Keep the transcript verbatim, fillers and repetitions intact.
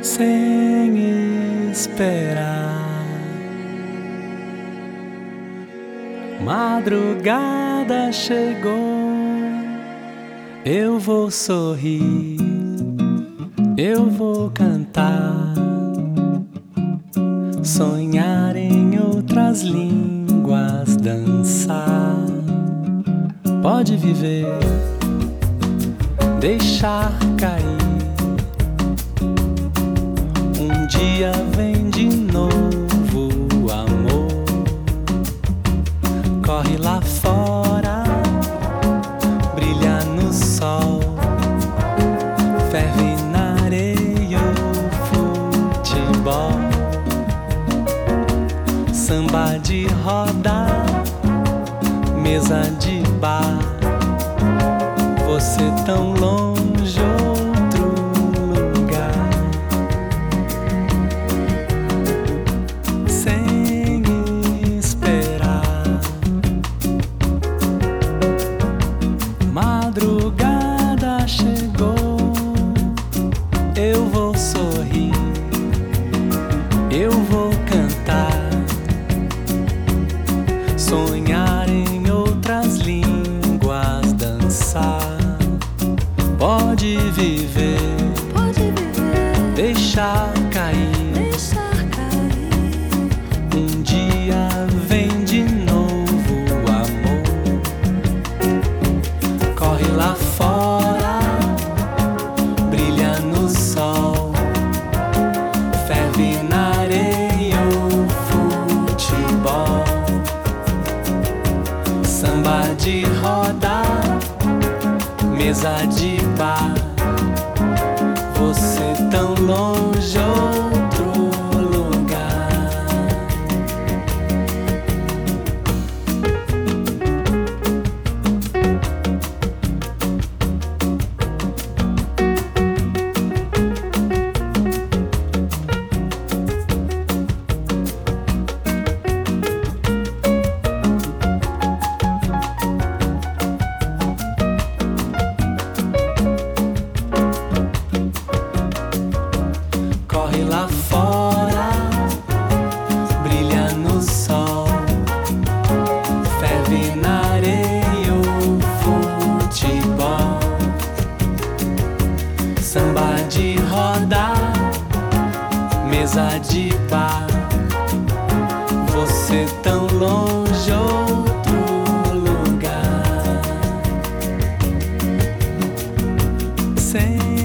sem esperar. Madrugada chegou, eu vou sorrir, eu vou cantar, sonhar em outras línguas, dançar. Pode viver, deixar cair. Um dia vem de novo o amor. Corre lá fora, brilha no sol, ferve na areia o futebol. Samba de roda, mesa de bar, você tão longe, outro lugar. Sem esperar, madrugada chegou, eu vou sorrir, eu vou cantar, sonhar em outras línguas, dançar. Pode viver, Pode viver, deixar cair. deixar cair. Um dia vem de novo o amor. Corre lá fora, brilha no sol, ferve na areia o futebol. Samba de roda, mesa de bar, você tão longe, outro lugar. Corre lá fora, brilha no sol, ferve na areia o futebol. Samba de roda, mesa de bar, você tão longe, outro lugar. Sem